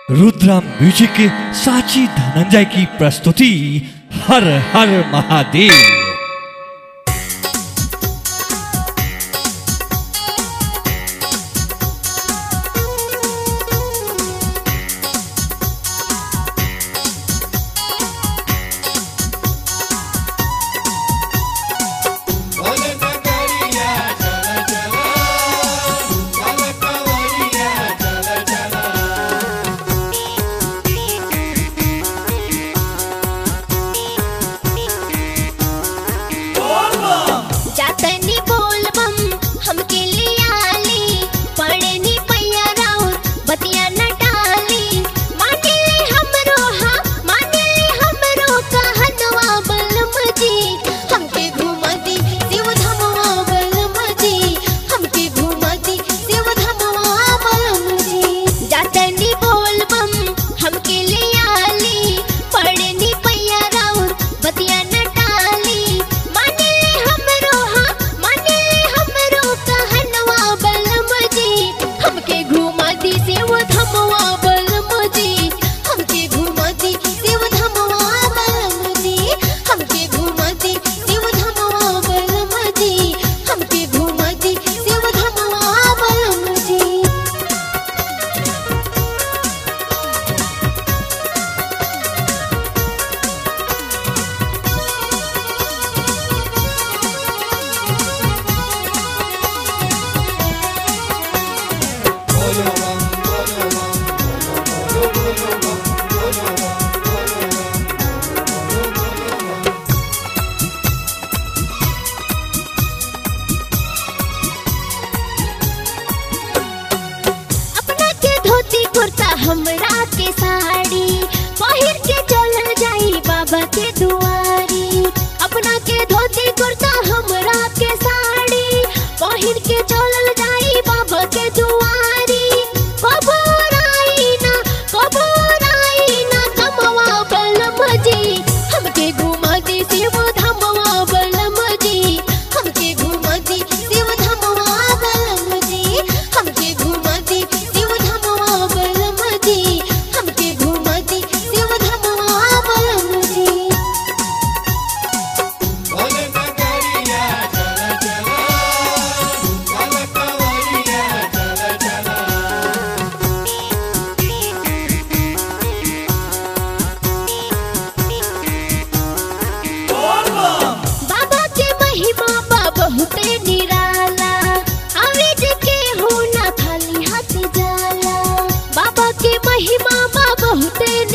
Rudra music के साची धनंजय की प्रस्तुति हर हर महादेव। हमरा के साड़ी पहिर के चलल जाई बाबा के दुआरी। अपना के धोती कुर्ता हमरा के साड़ी पहिर के चलल जाई बाबा के दुआरी। कबूर आई ना धमवा बलम जी हमके घुमा दी शिव धमवा बलम जी हमके घुमा दी शिव धमवा बलम जी हमके घुमा दी शिव धमवा बलम जी हमके घुमा दी शिव धमवा बलम जी। बोले नगरिया चला चला चला कवरिया चला चला। बाबा के महिमा बा बहुते निराला आवे जे के हो ना खाली हाथ जाला। बाबा के महिमा बा बहुते